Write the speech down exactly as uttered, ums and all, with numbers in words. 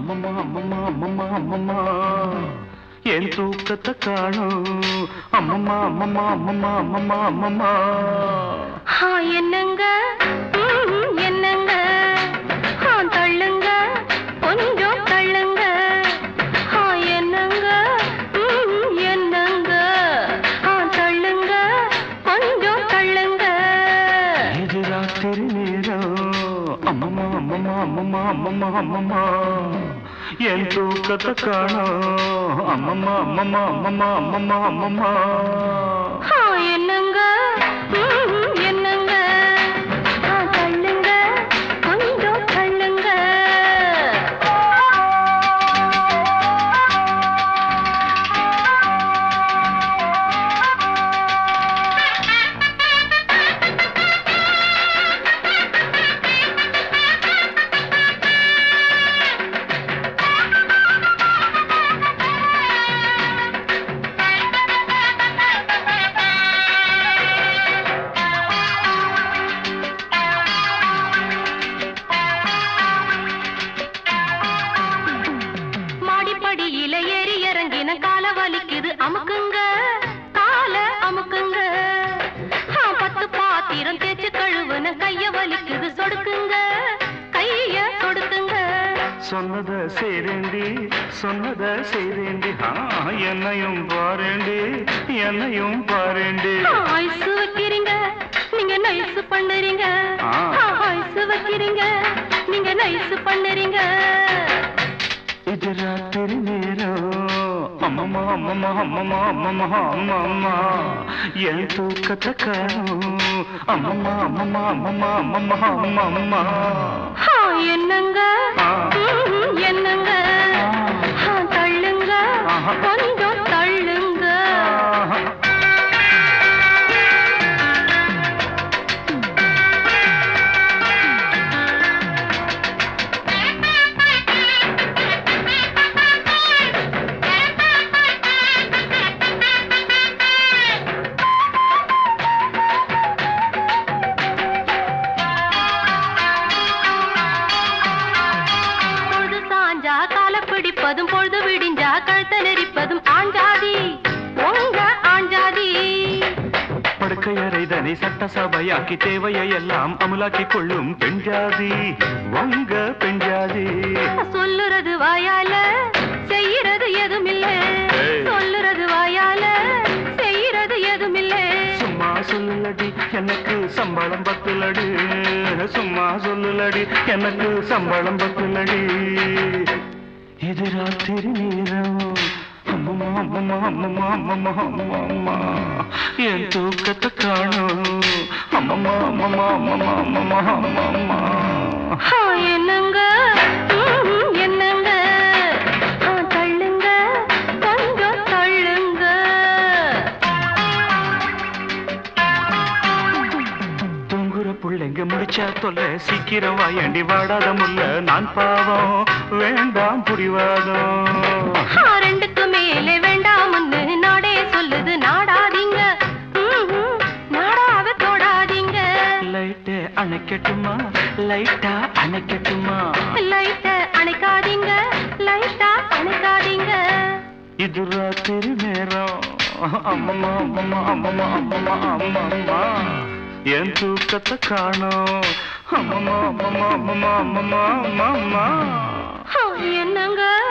அம்மம்மா அம்மம்மா அம்மம்மா அம்மம்மா என் தூக்கத்தை காணும் அம்மம்மா அம்மம்மா அம்மம்மா அம்மம்மா அம்மம்மா என்னங்க என்னங்க தள்ளுங்க கொஞ்சம் தள்ளுங்க என்னங்க என்னங்க தள்ளுங்க கொஞ்சம் தள்ளுங்க இது ராத்திரி நேரம் அம்மம்மா அம்மம்மா அம்மம்மா அம்மம்மா அம்மம்மா என் தூக்கத்தை காணும் அம்மம்மா அம்மம்மா அம்மம்மா அம்மம்மா அம்மம்மா என்னங்க என்னங்க தள்ளுங்க கொஞ்சம் தள்ளுங்க கால வலிக்குது அமுக்குங்க கால அமுக்குங்க பத்து பாத்திரம் தேய்ச்சு கழுவுன கைய வலிக்குது சொடுக்குங்க கைய சொடுக்குங்க சொன்னத செய்தேண்டி சொன்னத செய்தேண்டி என்னையும் பாருண்டி என்னையும் பாருண்டி ஐசு வைக்கிறீங்க நீங்க நைசு பண்ணுறீங்க ஐசு வைக்கிறீங்க நீங்க நைசு பண்ணுறீங்க இது ராத்திரி நேரம் அம்மம்மா அம்மம்மா அம்மம்மா அம்மம்மா அம்மம்மா என் தூக்கத்தை காணும் அம்மம்மா அம்மம்மா அம்மம்மா அம்மம்மா அம்மம்மா என்னங்க என்னங்க தள்ளுங்க கொஞ்சம் தள்ளுங்க பிடிப்பதும் பொழுது விடிஞ்சா கழுத்த நெரிப்பதும் ஆஞ்சாதி உங்க ஆஞ்சாதி படுக்கையறைதனை சட்டசபையாக்கி தேவையை எல்லாம் அமுலாக்கி கொள்ளும் பெண்ஜாதி உங்க பெண்ஜாதி சொல்லுறது வாயால செய்யறது எதுவும் இல்ல சொல்லுறது வாயால செய்யறது எதுவும் இல்ல சும்மா சொல்லுலடி எனக்கு சம்பளம் பத்துலடி சும்மா சொல்லுலடி எனக்கு சம்பளம் பத்துலடி இது ராத்திரி நேரம் அம்மம்மா அம்மம்மா அம்மம்மா அம்மம்மா அம்மம்மா என் தூக்கத்தை காணும் அம்மம்மா அம்மம்மா அம்மம்மா அம்மம்மா அம்மம்மா என்னங்க என்னங்க தள்ளுங்க கொஞ்சம் தள்ளுங்க தூங்குற புள்ளைங்க முடிச்சா தொல்ல சீக்கிரம் வாயண்டி வாடாத முல்ல நான் பாவம் வேண்டாம் புரிவாதம் ரெண்டுக்கு மேலே வேண்டாம்னு நாடே சொல்லுது நாடாதீங்க நாடாவ தொடாதீங்க லைட்டை அணைக்கட்டுமா லைட்டா அணைக்கட்டுமா லைட்டை அணைக்காதீங்க லைட்டா அணைக்காதீங்க இது ராத்திரி நேரம் அம்மம்மா அம்மம்மா அம்மம்மா அம்மம்மா அம்மம்மா என் தூக்கத்தை காணும் அம்மம்மா அம்மம்மா அம்மம்மா அம்மம்மா அம்மம்மா என்னங்க